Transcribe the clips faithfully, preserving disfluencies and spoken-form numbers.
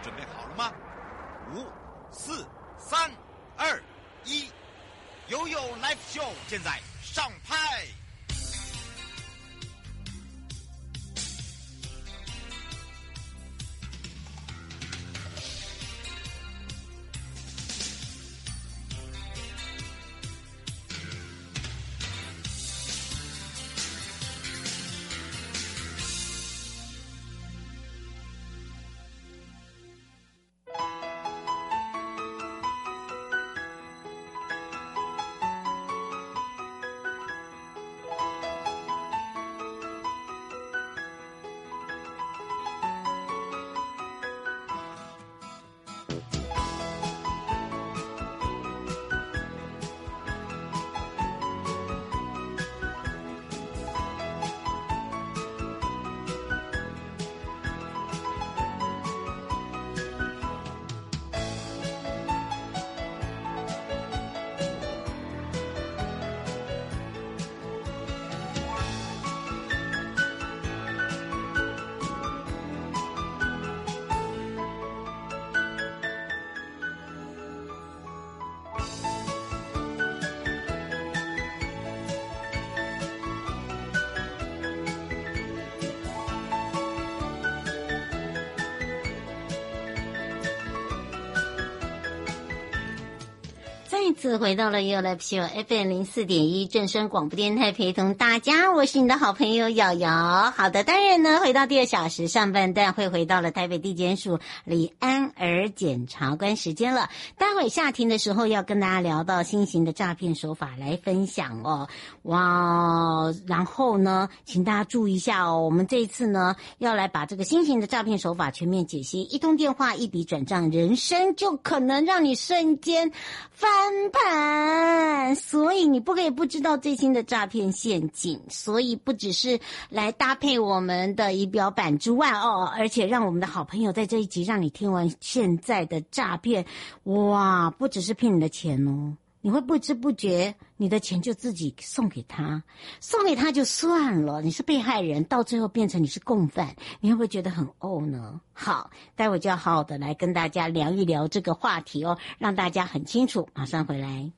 准备好了吗？五、四、三、二、一，悠悠 Live Show 现在上拍。 再次回到了 You Live Show F M 零四点一正声广播电台，陪同大家，我是你的好朋友瑶瑶。好的，当然呢，回到第二小时上半段会回到了台北地检署李安儿检察官时间了。待会下庭的时候要跟大家聊到新型的诈骗手法来分享哦。哇，然后呢，请大家注意一下哦，我们这一次呢要来把这个新型的诈骗手法全面解析，一通电话一笔转账，人生就可能让你瞬间翻盘，所以你不可以不知道最新的诈骗陷阱，所以不只是来搭配我们的仪表板之外哦，而且让我们的好朋友在这一集让你听完现在的诈骗，哇，不只是骗你的钱哦，你会不知不觉你的钱就自己送给他，送给他就算了，你是被害人，到最后变成你是共犯，你会不会觉得很怄呢？好，待会就要好好的来跟大家聊一聊这个话题哦，让大家很清楚。马上回来。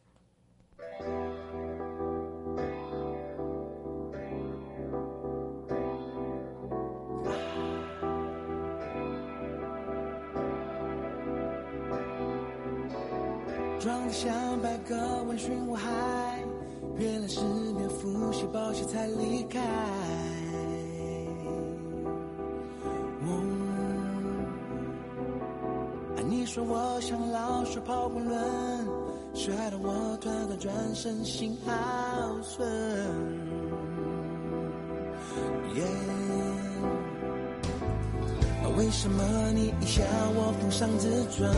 装得像百个闻讯我还骗了十年复习保险才离开。嗯，啊，你说我像老鼠跑滚轮，摔得我团团转身心好损。耶、啊，为什么你一笑我封上自尊？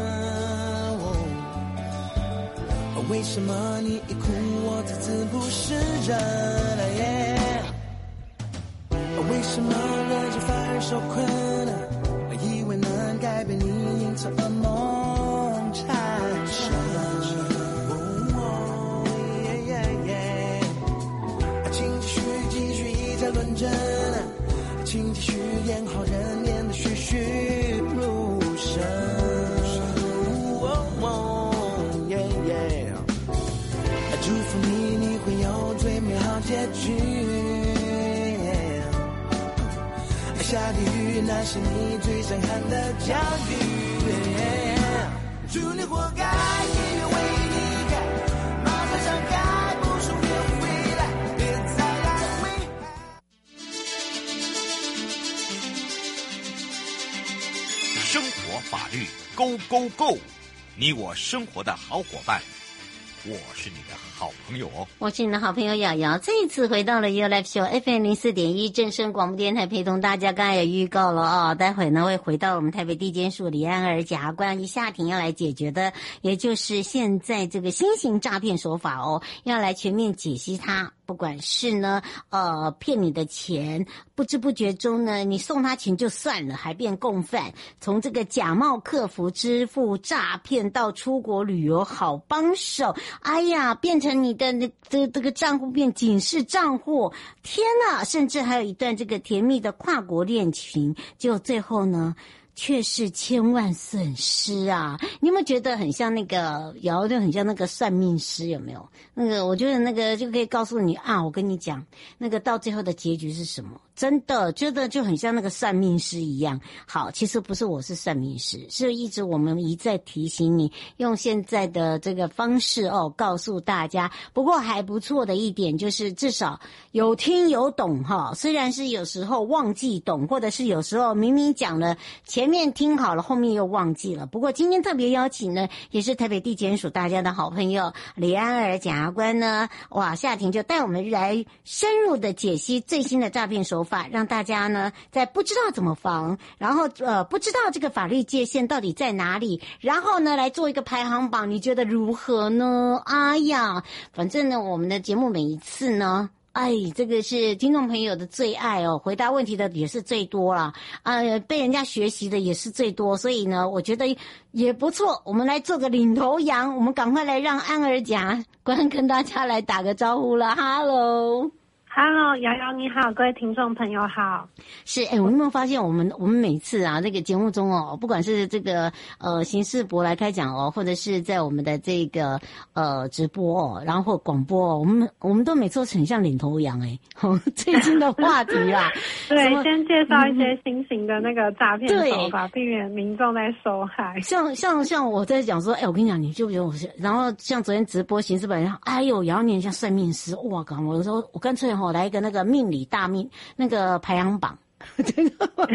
为什么你一哭我自知不是人了耶？为什么人就反而受困了？以为能改变你，因此噩梦缠身。请继续继续以假乱真，请继续演好人演的栩栩如生。祝福你，你会有最美好结局。下地狱那是你最震撼的教育。祝你活该，也愿为你改，马上想改，不说别回来，别再来危害。 生活法律 Go Go Go， 你我生活的好伙伴。我是你的好朋友哦， 我是你的好朋友瑶瑶。这一次回到了 You Live Show F M 零四点一正声广播电台，陪同大家。刚才也预告了哦，待会呢会回到我们台北地检署李安儿检察官一下庭要来解决的，也就是现在这个新型诈骗手法哦，要来全面解析它。不管是呢，呃，骗你的钱，不知不觉中呢，你送他钱就算了，还变共犯。从这个假冒客服支付诈骗到出国旅游好帮手，哎呀，变成你的这这个账户变警示账户，天哪！甚至还有一段这个甜蜜的跨国恋情，结果最后呢， 却是千万损失啊！你有没有觉得很像那个瑶，就很像那个算命师，有没有？那个我觉得那个就可以告诉你啊，我跟你讲，那个到最后的结局是什么？真的觉得就很像那个算命师一样。好，其实不是我是算命师，是一直我们一再提醒你，用现在的这个方式哦，告诉大家。不过还不错的一点就是至少有听有懂哈，虽然是有时候忘记懂，或者是有时候明明讲了前面听好了，后面又忘记了。不过今天特别邀请呢，也是台北地检署大家的好朋友李安儿检察官呢，哇，夏婷就带我们来深入的解析最新的诈骗手法，让大家呢在不知道怎么防，然后呃不知道这个法律界限到底在哪里，然后呢来做一个排行榜，你觉得如何呢？哎呀，反正呢我们的节目每一次呢，哎，这个是听众朋友的最爱哦，回答问题的也是最多啦，呃，被人家学习的也是最多，所以呢，我觉得也不错。我们来做个领头羊，我们赶快来让安儿检察官跟大家来打个招呼了。Hello。 Hello， 瑶瑶你好，各位听众朋友好。 是，哎，我有没有发现我们我们每次啊，这个节目中哦，不管是这个呃刑事博来开讲哦，或者是在我们的这个呃直播哦，然后或广播哦，我们我们都每次都很像领头羊哎，最近的话题啦。 对，先介绍一些新型的那个诈骗手法，避免民众在受害。 像像像我在讲说，哎，我跟你讲，你就觉得我是，然后像昨天直播刑事本，哎呦，姚年像算命师，哇靠！我说我干脆哈。我来一个那个命理大命那个排行榜，第第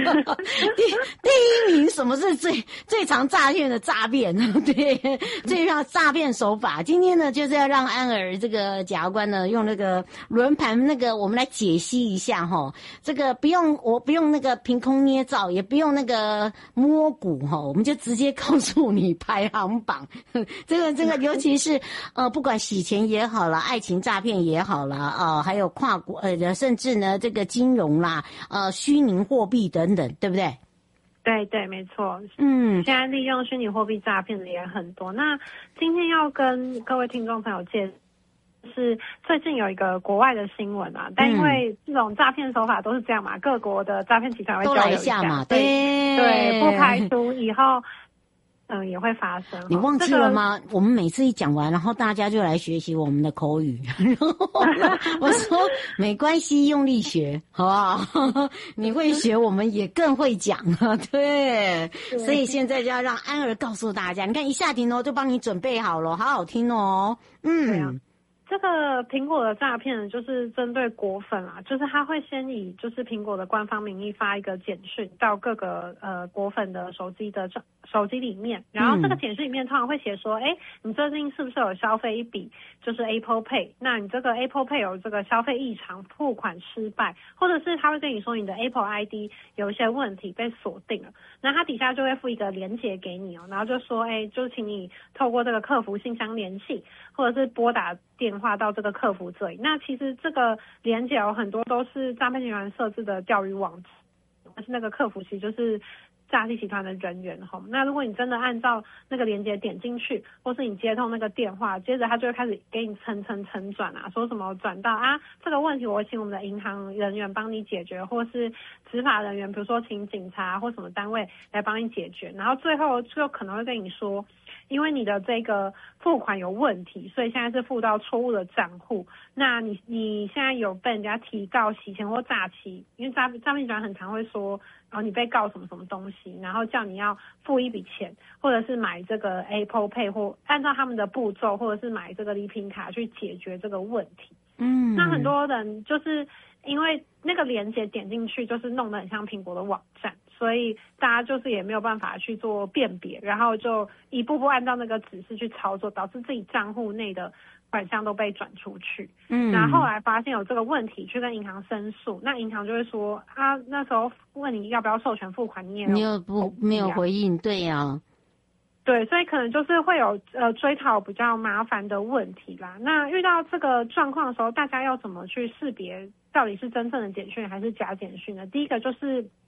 一名什么是最最常诈骗的诈骗？对，最常诈骗手法。今天呢，就是要让安儿这个检察官呢，用那个轮盘那个，我们来解析一下哈。这个不用，我不用那个凭空捏造，也不用那个摸骨哈，我们就直接告诉你排行榜。这个这个，尤其是呃，不管洗钱也好了，爱情诈骗也好了啊、呃，还有跨国呃，甚至呢这个金融啦，呃，虚拟货币等等，对不对？ 对对，没错。 嗯， 现在利用虚拟货币诈骗的也很多。那今天要跟各位听众朋友介绍，是最近有一个国外的新闻啊，但因为这种诈骗手法都是这样嘛，各国的诈骗集团会交流一下嘛， 对对，不排除以后。嗯，也会发生。 你忘记了吗？这个、我们每次一讲完，然后大家就来学习我们的口语。然后我说没关系，用力学，好不好？你会学，我们也更会讲啊。对，所以现在就要让安儿告诉大家，你看一下停哦，就帮你准备好了，好好听哦。嗯。 这个苹果的诈骗就是针对果粉啊，就是他会先以就是苹果的官方名义发一个简讯到各个呃果粉的手机的手机里面，然后这个简讯里面通常会写说，哎、嗯，你最近是不是有消费一笔就是 Apple Pay？ 那你这个 Apple Pay 有这个消费异常、付款失败，或者是他会跟你说你的 Apple I D 有一些问题被锁定了，那他底下就会附一个连结给你哦，然后就说，哎，就请你透过这个客服信箱联系，或者是拨打电话到这个客服这里。那其实这个连结有很多都是诈骗集团设置的钓鱼网址，但是那个客服其实就是诈骗集团的人员哈。那如果你真的按照那个连结点进去，或是你接通那个电话，接着他就会开始给你层层层转啊，说什么转到啊这个问题我请我们的银行人员帮你解决，或是执法人员比如说请警察或什么单位来帮你解决，然后最后就可能会跟你说，因为你的这个付款有问题，所以现在是付到错误的账户。那你你现在有被人家提告洗钱或诈欺，因为诈诈骗集团很常会说，然后你被告什么什么东西，然后叫你要付一笔钱，或者是买这个 Apple Pay 或按照他们的步骤，或者是买这个礼品卡去解决这个问题。嗯，那很多人就是因为那个连结点进去，就是弄得很像苹果的网站。所以大家就是也没有办法去做辨别，然后就一步步按照那个指示去操作，导致自己账户内的款项都被转出去。嗯，然后后来发现有这个问题，去跟银行申诉，那银行就会说，啊，那时候问你要不要授权付款，你也你有不没有回应，对呀、啊。 对，所以可能就是会有呃追讨比较麻烦的问题啦。那遇到这个状况的时候，大家要怎么去识别到底是真正的简讯还是假简讯呢？第一个就是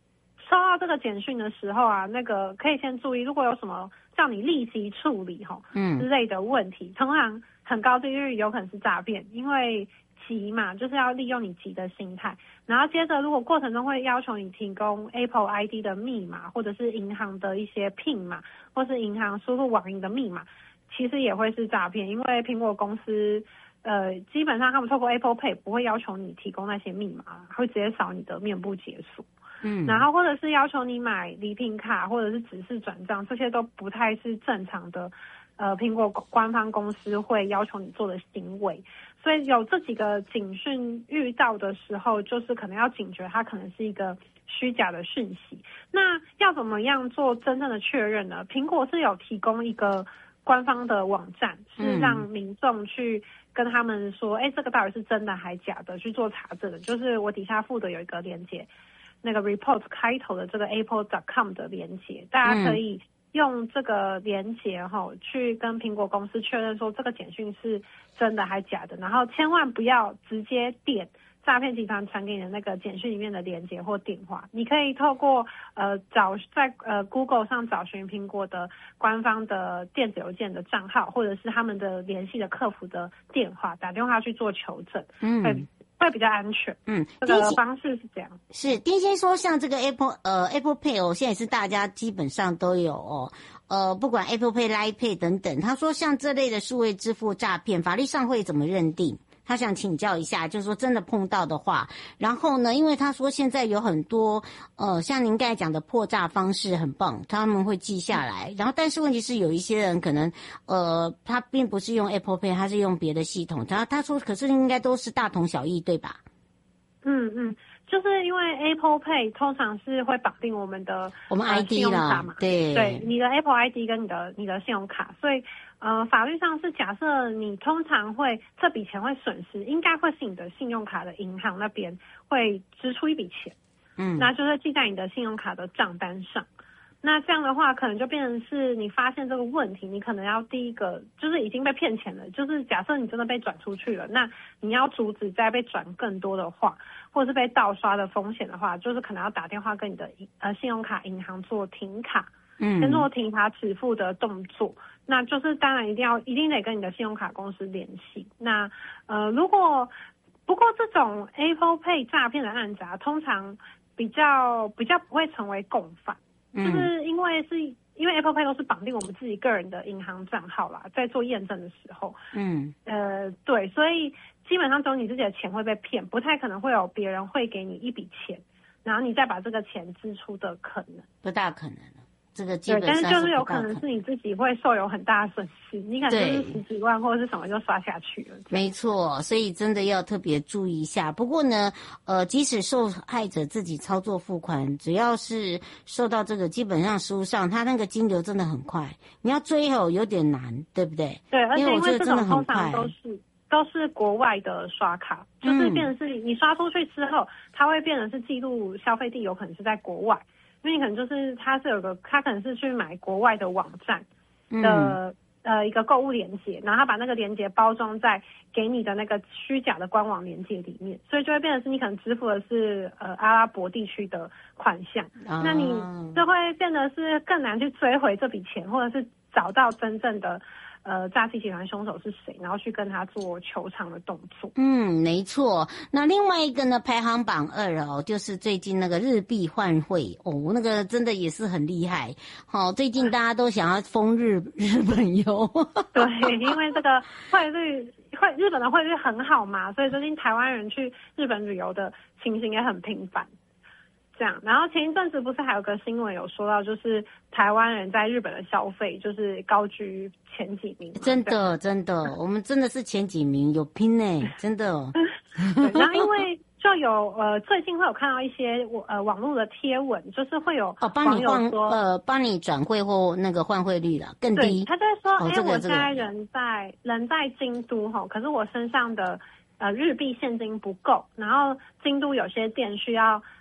收到这个简讯的时候啊，那个可以先注意，如果有什么叫你立即处理吼，嗯之类的问题，通常很高几率有可能是诈骗，因为急嘛，就是要利用你急的心态。然后接着，如果过程中会要求你提供 Apple I D 的密码，或者是银行的一些 P I N 码，或是银行输入网银的密码，其实也会是诈骗，因为苹果公司呃基本上他们透过 Apple Pay 不会要求你提供那些密码，会直接扫你的面部解锁。嗯，然后或者是要求你买礼品卡，或者是指示转账，这些都不太是正常的。呃，苹果官方公司会要求你做的行为，所以有这几个警讯遇到的时候，就是可能要警觉，它可能是一个虚假的讯息。那要怎么样做真正的确认呢？苹果是有提供一个官方的网站，是让民众去跟他们说，哎、嗯，这个到底是真的还假的，去做查证的。就是我底下附的有一个连结，那个 report 开头的这个 apple dot com 的连结，大家可以、嗯。用这个连结齁去跟苹果公司确认说这个简讯是真的还假的，然后千万不要直接点诈骗集团传给你的那个简讯里面的连结或电话。你可以透过呃找在呃 Google 上找寻苹果的官方的电子邮件的账号，或者是他们的联系的客服的电话，打电话去做求证。嗯。会会比较安全，嗯，这个方式是这样。 是丁先说，像这个 Apple 呃 Apple Pay 哦，现在是大家基本上都有哦，呃，不管 Apple Pay、Line Pay 等等。他说，像这类的数位支付诈骗，法律上会怎么认定？他想请教一下，就是说真的碰到的话，然后呢，因为他说现在有很多呃，像您刚才讲的破诈方式很棒，他们会记下来。然后，但是问题是有一些人可能呃，他并不是用 Apple Pay， 他是用别的系统。他他说，可是应该都是大同小异，对吧？ 嗯嗯，就是因为 Apple Pay 通常是会绑定我们的我们 I D 啦、呃，对对，你的 Apple I D 跟你的你的信用卡，所以。呃，法律上是假设你通常会这笔钱会损失，应该会是你的信用卡的银行那边会支出一笔钱，嗯，那就是记在你的信用卡的账单上。那这样的话，可能就变成是你发现这个问题，你可能要第一个就是已经被骗钱了，就是假设你真的被转出去了，那你要阻止再被转更多的话，或者是被盗刷的风险的话，就是可能要打电话跟你的呃信用卡银行做停卡。嗯，先做停卡止付的动作，那就是当然一定要一定得跟你的信用卡公司联系。那呃，如果不过这种 Apple Pay 诈骗的案子啊，通常比较比较不会成为共犯，嗯、就是因为是因为 Apple Pay 都是绑定我们自己个人的银行账号啦，在做验证的时候，嗯，呃，对，所以基本上只有你自己的钱会被骗，不太可能会有别人会给你一笔钱，然后你再把这个钱支出的可能， 不大可能。这个基本上对，但是就是有可能是你自己会受有很大的损失，你可能就是十几万或者是什么就刷下去了。 没错，所以真的要特别注意一下。不过呢，呃，即使受害者自己操作付款，只要是受到这个，基本上实务上他那个金流真的很快，你要追哦有点难，对不对？ 对，而且因为这种通常都是都是国外的刷卡，就是变成是你刷出去之后，它会变成是记录消费地有可能是在国外。因为你可能就是他是有个他可能是去买国外的网站的、嗯、呃一个购物连结，然后他把那个连结包装在给你的那个虚假的官网连结里面，所以就会变成是你可能支付的是呃阿拉伯地区的款项、哦、那你就会变得是更难去追回这笔钱，或者是找到真正的呃，诈欺集团凶手是谁，然后去跟他做求偿的动作。 嗯，没错。那另外一个呢，排行榜二哦，就是最近那个日币换汇哦，那个真的也是很厉害。好、哦，最近大家都想要封日日本游。 对，因为这个汇率汇日本的汇率很好嘛，所以最近台湾人去日本旅游的情形也很频繁。这样，然后前一阵子不是还有个新闻有说到，就是台湾人在日本的消费就是高居前几名， 真的真的，我们真的是前几名，有拼呢，真的。 对，然后因为就有呃最近会有看到一些呃网络的贴文，就是会有哦帮你换呃帮你转汇或那个换汇率了更低。 对，他在说，哎、 哦这个， 我现在人在、这个、人在京都哈，可是我身上的呃日币现金不够，然后京都有些店需要。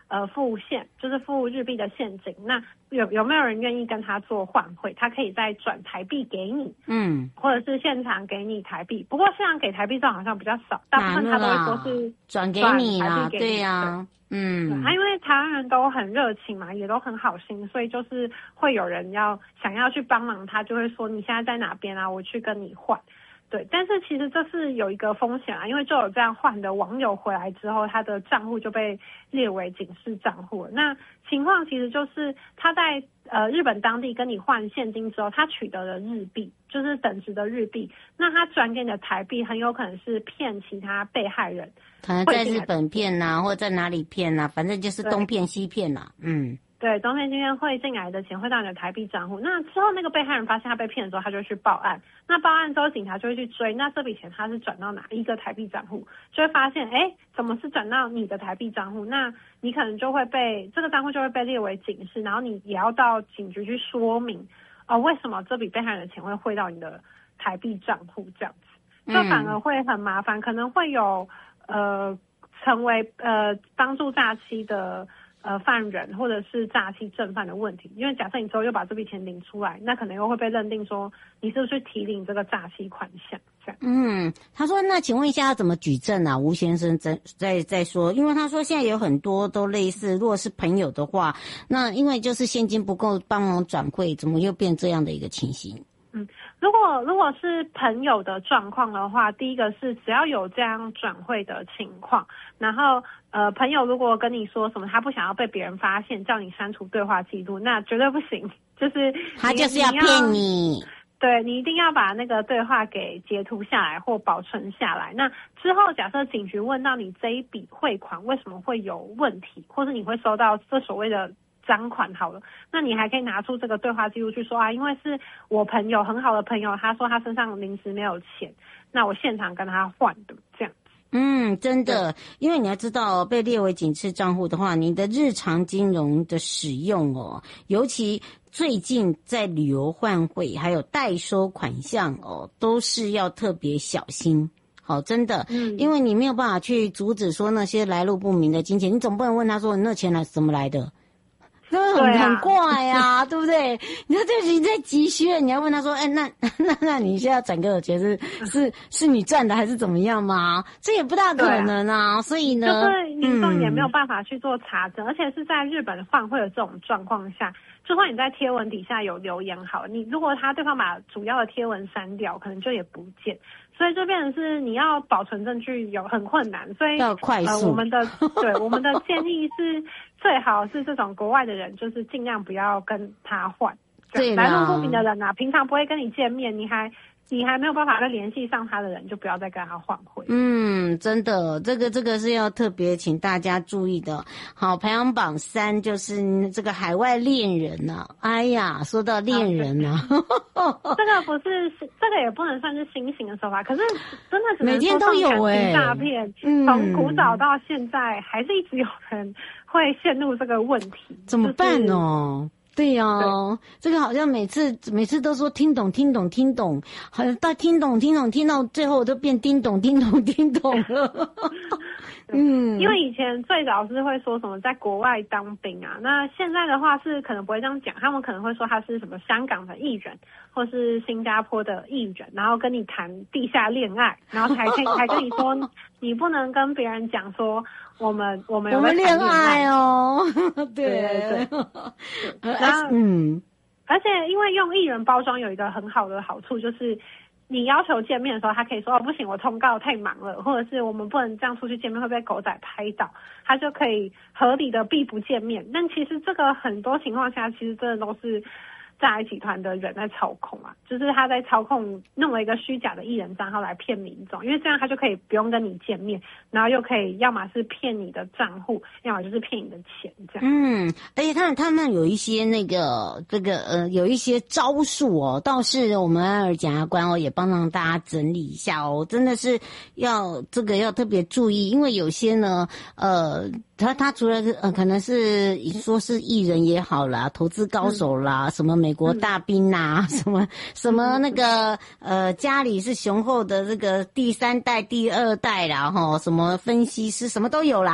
呃付现，就是付日币的现金，那有有没有人愿意跟他做换汇？他可以再转台币给你， 嗯， 或者是现场给你台币。不过现场给台币这种好像比较少，大部分他都会说是转给你啦，对呀、啊，嗯， 他因为台湾人都很热情嘛，也都很好心，所以就是会有人要想要去帮忙他，就会说你现在在哪边啊，我去跟你换。对，但是其实这是有一个风险啊，因为就有这样换的网友回来之后，他的账户就被列为警示账户了。那情况其实就是他在呃日本当地跟你换现金之后，他取得了日币，就是等值的日币，那他转给你的台币很有可能是骗其他被害人， 可能在日本骗呐、啊，或者在哪里骗呐、啊，反正就是东骗西骗呐、啊，嗯。 对，东骗西骗汇进来的钱汇到你的台币账户，那之后那个被害人发现他被骗的时候，他就去报案，那报案之后警察就会去追，那这笔钱他是转到哪一个台币账户，就会发现哎，怎么是转到你的台币账户，那你可能就会被这个账户就会被列为警示，然后你也要到警局去说明哦，为什么这笔被害人的钱会汇到你的台币账户，这样子就反而会很麻烦，可能会有呃成为呃帮助诈欺的呃犯人或者是诈欺正犯的问题，因为假设你之后又把这笔钱领出来，那可能又会被认定说你是不是提领这个诈欺款项这样。 嗯，他说那请问一下要怎么举证啊？吴先生在在在说，因为他说现在有很多都类似，如果是朋友的话，那因为就是现金不够帮忙转汇，怎么又变这样的一个情形？ 嗯，如果如果是朋友的状况的话，第一个是只要有这样转汇的情况，然后呃朋友如果跟你说什么他不想要被别人发现，叫你删除对话记录，那绝对不行，就是他就是要骗你。 对，你一定要把那个对话给截图下来或保存下来。那之后假设警局问到你这一笔汇款为什么会有问题，或是你会收到这所谓的赃款好了，那你还可以拿出这个对话记录去说啊，因为是我朋友很好的朋友，他说他身上临时没有钱，那我现场跟他换的这样。 嗯，真的，因为你要知道，被列为警示账户的话，你的日常金融的使用哦，尤其最近在旅游换汇还有代收款项哦，都是要特别小心。好，真的，嗯，因为你没有办法去阻止说那些来路不明的金钱，你总不能问他说你那钱来怎么来的。那很、啊、很怪呀、啊，对不对？你说这你在急需，你要问他说，哎，那那那你现在转给我钱是是是你赚的还是怎么样吗？这也不大可能啊。啊所以呢， 就是民众也没有办法去做查证、嗯，而且是在日本换汇的这种状况下，就算你在贴文底下有留言好，你如果他对方把主要的贴文删掉，可能就也不见。所以就变成是你要保存证据有很困难，所以要快速。 呃、我们的对我们的建议是最好是这种国外的人，就是尽量不要跟他换。 对， 来路不明的人啊，平常不会跟你见面，你还你还没有办法再联系上他的人，就不要再跟他换汇。 嗯，真的，这个这个是要特别请大家注意的。好，排行榜三就是这个海外恋人呐、啊。哎呀，说到恋人呐、 啊，这个不是这个也不能算是新型的手法，可是真的只能每天都有哎、 欸，诈骗，从古早到现在，还是一直有人会陷入这个问题， 怎么办哦？就是对呀、哦，这个好像每次每次都说听懂听懂听懂，好像到听懂听懂听到最后都变叮咚叮咚叮咚了。嗯， 因为以前最早是会说什么在国外当兵啊，那现在的话是可能不会这样讲，他们可能会说他是什么香港的艺人或是新加坡的艺人，然后跟你谈地下恋爱，然后才可以还跟你说你不能跟别人讲说我们我们有没有谈恋爱哦。 对对对，然后嗯， 而且因为用艺人包装有一个很好的好处就是。你要求见面的时候，他可以说哦不行，我通告太忙了，或者是我们不能这样出去见面会被狗仔拍到，他就可以合理的避不见面。但其实这个很多情况下，其实真的都是诈欺集团的人在操控啊，就是他在操控弄了一个虚假的艺人账号来骗民众，因为这样他就可以不用跟你见面，然后又可以要么是骗你的账户，要么就是骗你的钱这样。 嗯，而且他们他们有一些那个这个呃有一些招数哦，倒是我们安尔检察官哦也帮让大家整理一下哦，真的是要这个要特别注意，因为有些呢呃。他他除了呃可能是说是艺人也好啦，投资高手啦，嗯、什么美国大兵呐、嗯，什么什么那个呃家里是雄厚的这个第三代、第二代啦，哈，什么分析师什么都有啦。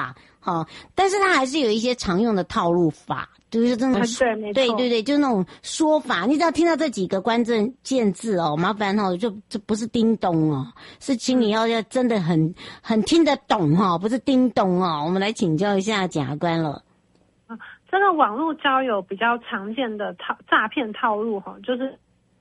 好，但是它还是有一些常用的套路法。就是这种、 啊、对，没错， 对对对，就是那种说法。你只要听到这几个关键字哦，麻烦哦，就这不是叮咚哦，是请你要要真的很很听得懂哦，不是叮咚哦。我们来请教一下检察官了。 啊，这个网络交友比较常见的套诈骗套路哈，就是。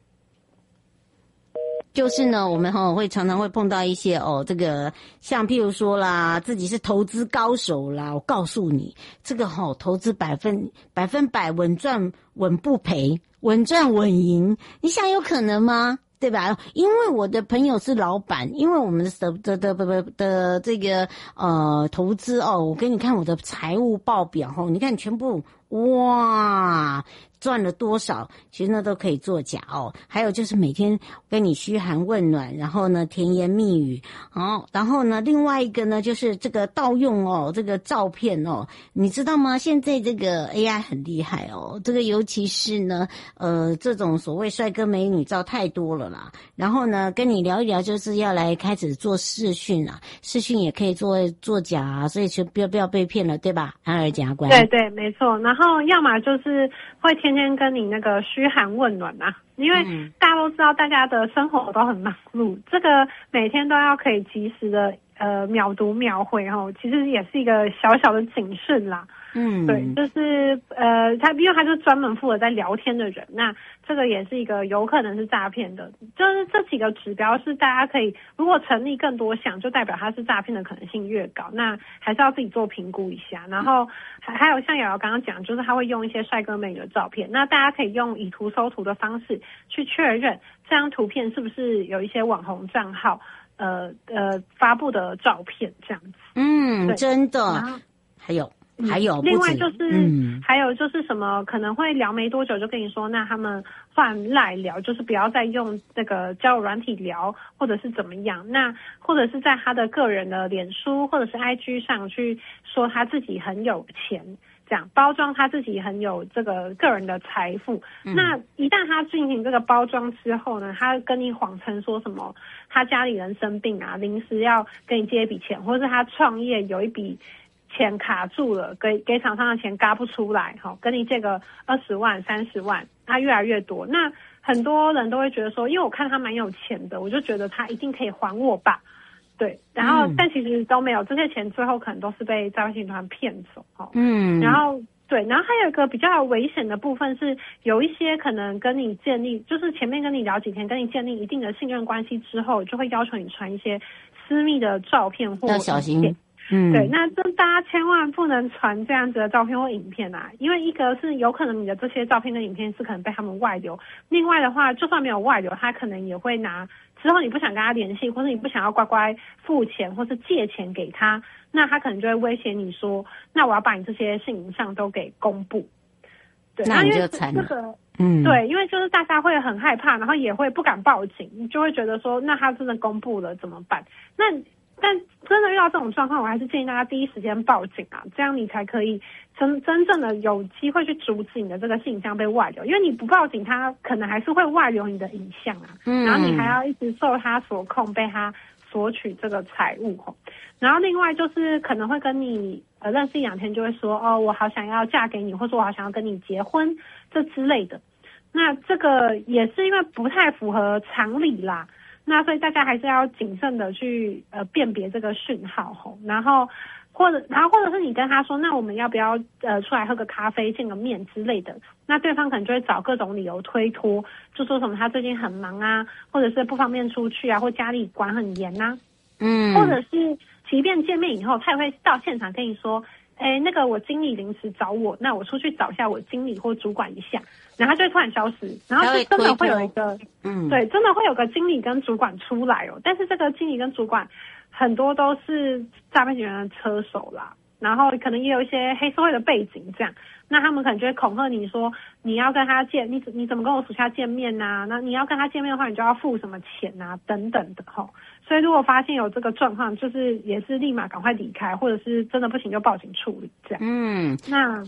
就是呢，我们哈、哦、会常常会碰到一些哦，这个像譬如说啦，自己是投资高手啦，我告诉你，这个哈、哦、投资百分百分百稳赚稳不赔，稳赚稳赢，你想有可能吗？对吧？因为我的朋友是老板，因为我们的的的的的这个呃投资哦，我给你看我的财务报表哦，你看全部哇。赚了多少？其实那都可以作假哦。还有就是每天跟你嘘寒问暖，然后呢甜言蜜语，哦，然后呢另外一个呢就是这个盗用哦，这个照片哦，你知道吗？现在这个 A I 很厉害哦，这个尤其是呢呃这种所谓帅哥美女照太多了啦。然后呢跟你聊一聊，就是要来开始做视讯啊，视讯也可以做作假啊，所以就不要不要被骗了，对吧？安尔检察官。 对对，没错。然后要么就是会天天跟你那个嘘寒问暖啊，因为大家都知道大家的生活都很忙碌，这个每天都要可以及时的呃秒读秒回哦，其实也是一个小小的警讯啦。嗯，对，就是呃，他因为他是专门负责在聊天的人，那这个也是一个有可能是诈骗的，就是这几个指标是大家可以，如果成立更多项，就代表他是诈骗的可能性越高，那还是要自己做评估一下。然后还还有像瑶瑶刚刚讲，就是他会用一些帅哥美女的照片，那大家可以用以图搜图的方式去确认这张图片是不是有一些网红账号呃呃发布的照片这样子。 嗯，真的。还有。还有、 嗯，另外就是、嗯，还有就是什么可能会聊没多久就跟你说，那他们换赖聊，就是不要再用这个交友软体聊，或者是怎么样，那或者是在他的个人的脸书或者是 I G 上去说他自己很有钱，这样包装他自己很有这个个人的财富。嗯、那一旦他进行这个包装之后呢，他跟你谎称说什么他家里人生病啊，临时要跟你借一笔钱，或者是他创业有一笔钱卡住了，给给厂商的钱嘎不出来，好，跟你借个二十万、三十万，他越来越多。那很多人都会觉得说，因为我看他蛮有钱的，我就觉得他一定可以还我吧，对。然后，嗯、但其实都没有，这些钱最后可能都是被诈骗集团骗走，哈。嗯。然后，对，然后还有一个比较危险的部分是，有一些可能跟你建立，就是前面跟你聊几天，跟你建立一定的信任关系之后，就会要求你传一些私密的照片或要小心。 嗯，对，那这大家千万不能传这样子的照片或影片啊，因为一个是有可能你的这些照片跟影片是可能被他们外流，另外的话，就算没有外流，他可能也会拿之后你不想跟他联系，或是你不想要乖乖付钱或是借钱给他，那他可能就会威胁你说，那我要把你这些性影像都给公布。对， 那你就惨了。 这个嗯，对，因为就是大家会很害怕，然后也会不敢报警，你就会觉得说，那他真的公布了怎么办？那但真的遇到这种状况，我还是建议大家第一时间报警啊，这样你才可以真真正的有机会去阻止你的这个性影像被外流，因为你不报警，他可能还是会外流你的影像啊，嗯，然后你还要一直受他所控，被他索取这个财物吼。然后另外就是可能会跟你呃认识一两天就会说，哦，我好想要嫁给你，或者我好想要跟你结婚这之类的，那这个也是因为不太符合常理啦。那所以大家还是要谨慎的去呃辨别这个讯号吼，然后或者然后或者是你跟他说，那我们要不要呃出来喝个咖啡、见个面之类的，那对方可能就会找各种理由推脱，就说什么他最近很忙啊，或者是不方便出去啊，或家里管很严啊，嗯，或者是即便见面以后，他也会到现场跟你说，哎，那个我经理临时找我，那我出去找一下我经理或主管一下，然后他就会突然消失，然后就真的会有一个，嗯，对，真的会有个经理跟主管出来哦，但是这个经理跟主管很多都是诈骗集团的车手啦，然后可能也有一些黑社会的背景这样，那他们可能就会恐吓你说，你要跟他见，你你怎么跟我属下见面啊？那你要跟他见面的话，你就要付什么钱啊？等等的吼。所以如果发现有这个状况，就是也是立马赶快离开，或者是真的不行就报警处理这样。嗯，那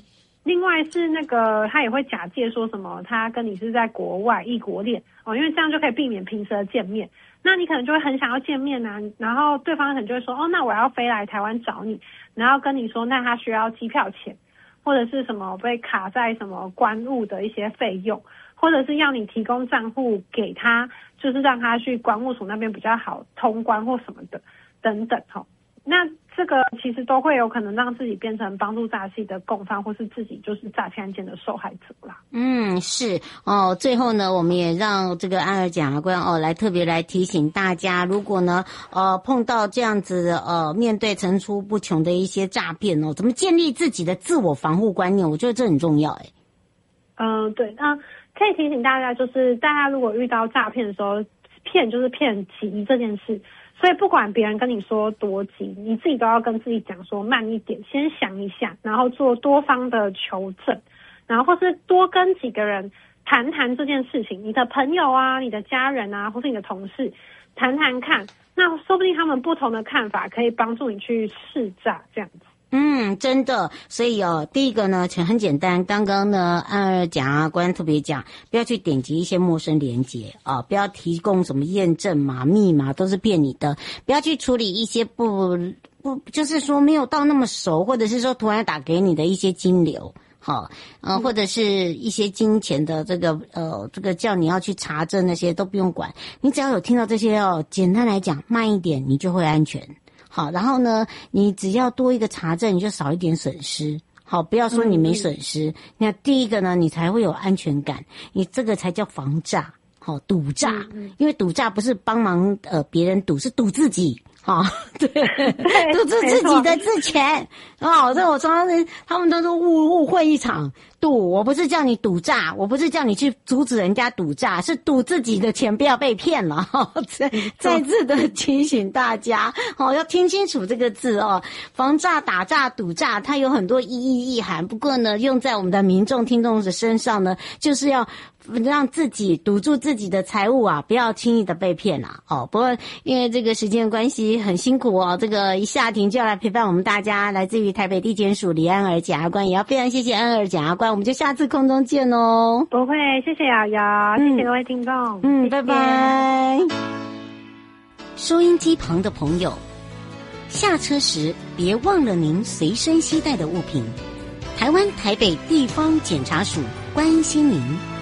另外是那个他也会假借说什么他跟你是在国外异国恋哦，因为这样就可以避免平时的见面。那你可能就会很想要见面啊，然后对方可能就会说哦，那我要飞来台湾找你，然后跟你说那他需要机票钱，或者是什么被卡在什么关务的一些费用，或者是要你提供账户给他，就是让他去关务署那边比较好通关或什么的等等齁。那这个其实都会有可能让自己变成帮助诈欺的共犯，或是自己就是诈骗案件的受害者啦。 嗯，是哦。最后呢，我们也让这个安儿检察官哦来特别来提醒大家，如果呢呃碰到这样子呃面对层出不穷的一些诈骗哦，怎么建立自己的自我防护观念？我觉得这很重要哎。 嗯、呃，对，那可以提醒大家，就是大家如果遇到诈骗的时候，骗就是骗急这件事。所以不管别人跟你说多急，你自己都要跟自己讲说慢一点，先想一下，然后做多方的求证，然后或是多跟几个人谈谈这件事情，你的朋友啊，你的家人啊，或是你的同事谈谈看，那说不定他们不同的看法可以帮助你去试诈这样子。 嗯，真的，所以哦，第一个呢，很简单，刚刚呢，安儿检察官特别讲，不要去点击一些陌生连结啊，不要提供什么验证码、密码，都是骗你的，不要去处理一些不不，就是说没有到那么熟，或者是说突然打给你的一些金流。好，呃，或者是一些金钱的这个呃，这个叫你要去查证那些都不用管，你只要有听到这些哦，简单来讲，慢一点，你就会安全。好，然后呢，你只要多一个查证，你就少一点损失。好，不要说你没损失，嗯、那第一个呢，你才会有安全感，你这个才叫防诈。好，赌诈，嗯、因为赌诈不是帮忙呃别人赌，是赌自己。好、哦，对，赌自自己的自钱。哦，这我常常他们都说误误会一场。赌，我不是叫你赌诈，我不是叫你去阻止人家赌诈，是赌自己的钱不要被骗了。哦、再再次的提醒大家，哦，要听清楚这个字哦，防诈、打诈、赌诈，它有很多意义意涵。不过呢，用在我们的民众听众的身上呢，就是要让自己堵住自己的财物啊，不要轻易的被骗啦。哦，不过因为这个时间的关系，很辛苦哦。这个一下庭就要来陪伴我们大家，来自于台北地检署李安儿检察官，也要非常谢谢安儿检察官，我们就下次空中见哦。 不会，谢谢瑶瑶，谢谢各位听众， 嗯， 谢谢拜拜。收音机旁的朋友，下车时别忘了您随身携带的物品。台湾台北地方检察署关心您。